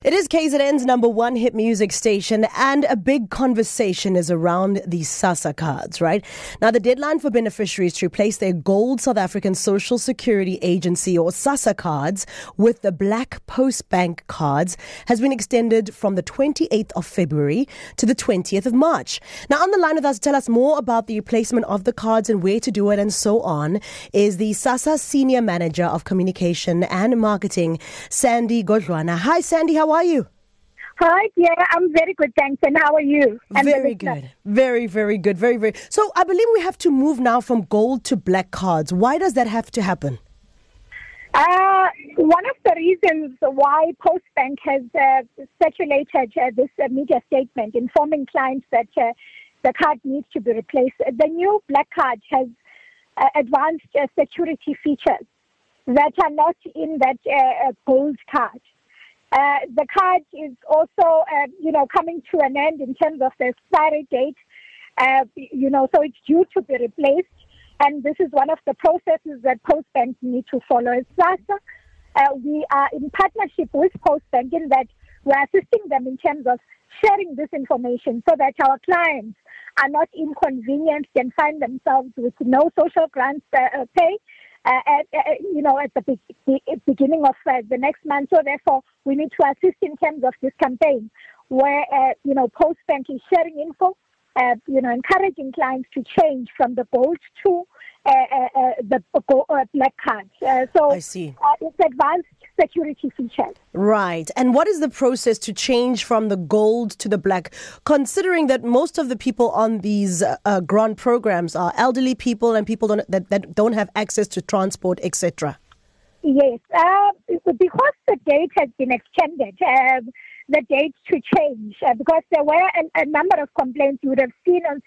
It is KZN's number one hit music station, and a big conversation is around the SASSA cards, right? Now, the deadline for beneficiaries to replace their gold South African Social Security Agency or SASSA cards with the Black Post Bank cards has been extended from the 28th of February to the 20th of March. Now, on the line with us to tell us more about the replacement of the cards and where to do it and so on is the SASSA Senior Manager of Communication and Marketing, Sandy Godlwana. Hi, Sandy. How are you? Hi, yeah, I'm very good, thanks. And how are you? Very good. Very, very good. Very, very. So I believe we have to move now from gold to black cards. Why does that have to happen? One of the reasons why Postbank has circulated this media statement informing clients that the card needs to be replaced, the new black card has advanced security features that are not in that gold card. The card is also, coming to an end in terms of the expiry date, so it's due to be replaced. And this is one of the processes that Postbank need to follow. As SASSA, we are in partnership with Postbank in that we're assisting them in terms of sharing this information so that our clients are not inconvenienced and find themselves with no social grants pay. At the beginning of the next month. So therefore, we need to assist in terms of this campaign where, Postbank is sharing info, encouraging clients to change from the gold to the black card. I see. It's advanced security features. Right. And what is the process to change from the gold to the black, considering that most of the people on these grant programs are elderly people and people that don't have access to transport, etc.? Yes. Because the date has been extended, the date to change, because there were a number of complaints you would have seen on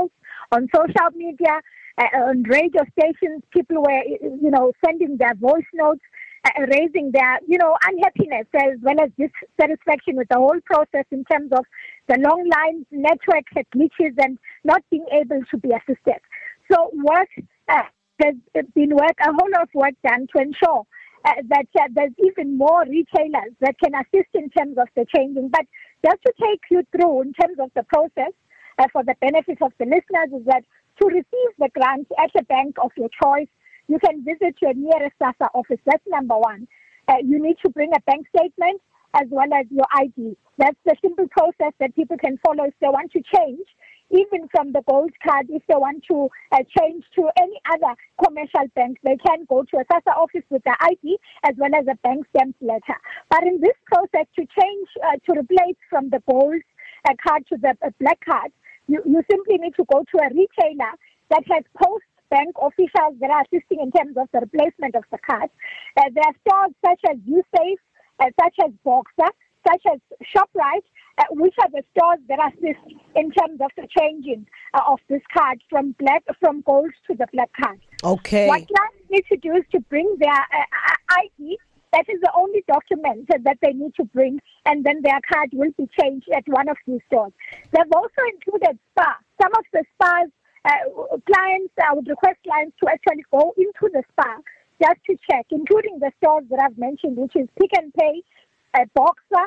social media, on radio stations. People were, sending their voice notes, raising their, unhappiness as well as dissatisfaction with the whole process in terms of the long lines, network glitches, and not being able to be assisted. So there's been a whole lot of work done to ensure that there's even more retailers that can assist in terms of the changing. But just to take you through in terms of the process for the benefit of the listeners is that to receive the grant at a bank of your choice, you can visit your nearest SASSA office. That's number one. You need to bring a bank statement as well as your ID. That's the simple process that people can follow if they want to change, even from the gold card. If they want to change to any other commercial bank, they can go to a SASSA office with the ID as well as a bank stamped letter. But in this process, to change, to replace from the gold card to the black card, you simply need to go to a retailer that has Postbank officials that are assisting in terms of the replacement of the card. There are stores such as USafe, such as Boxer, such as ShopRite, which are the stores that assist in terms of the changing of this card from gold to the black card. Okay. What clients need to do is to bring their ID. That is the only document that they need to bring, and then their card will be changed at one of these stores. They've also included spa. Some of the spas, clients, I would request clients to actually go into the spa just to check, including the stores that I've mentioned, which is Pick n Pay, Boxer,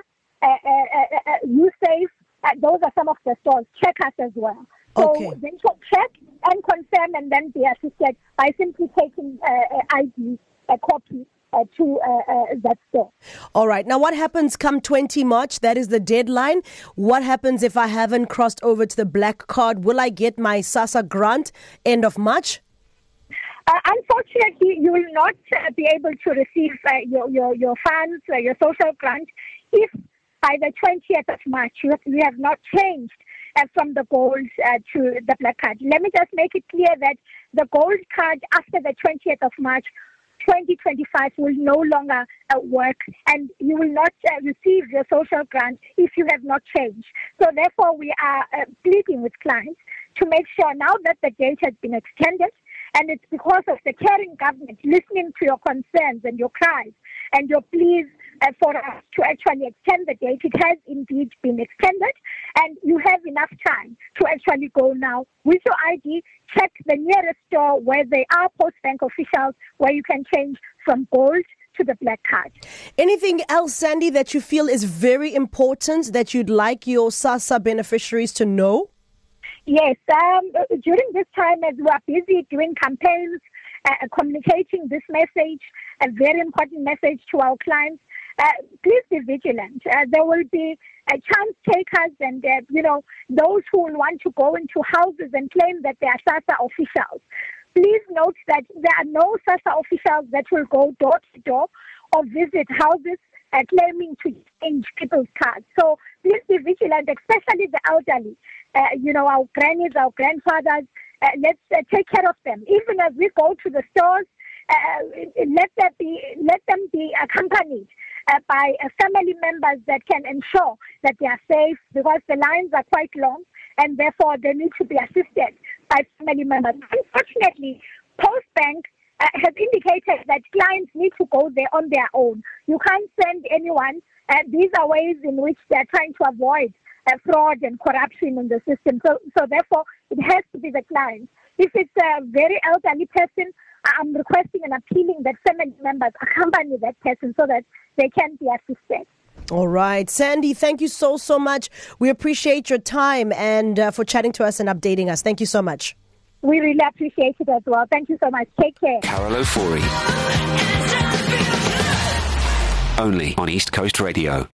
USafe. Those are some of the stores. Check us as well. So they should check and confirm and then be assisted by simply taking ID, a copy, to that store. All right. Now, what happens come 20 March? That is the deadline. What happens if I haven't crossed over to the black card? Will I get my SASSA grant end of March? Unfortunately, you will not be able to receive your funds, your social grant, if by the 20th of March you have not changed from the gold to the black card. Let me just make it clear that the gold card after the 20th of March 2025 will no longer work, and you will not receive your social grant if you have not changed. So therefore, we are pleading with clients to make sure now that the date has been extended, and it's because of the caring government listening to your concerns and your cries and your pleas for us to actually extend the date. It has indeed been extended, and you have enough time to actually go now with your ID, check the nearest store where there are Postbank officials where you can change from gold to the black card. Anything else, Sandy, that you feel is very important that you'd like your SASSA beneficiaries to know? Yes, during this time as we are busy doing campaigns, communicating this message, a very important message to our clients, please be vigilant. There will be chance takers and, those who will want to go into houses and claim that they are SASSA officials. Please note that there are no SASSA officials that will go door to door or visit houses claiming to change people's cards. So please be vigilant, especially the elderly. Our grannies, our grandfathers, let's take care of them. Even as we go to the stores, let them be accompanied by family members that can ensure that they are safe, because the lines are quite long and therefore they need to be assisted by family members. Unfortunately, Postbank has indicated that clients need to go there on their own. You can't send anyone. These are ways in which they are trying to avoid fraud and corruption in the system. So therefore, it has to be the client. If it's a very elderly person, I'm requesting and appealing that family members accompany that person so that they can be assisted. All right. Sandy, thank you so much. We appreciate your time and for chatting to us and updating us. Thank you so much. We really appreciate it as well. Thank you so much. Take care. Carol Ofori. Only on East Coast Radio.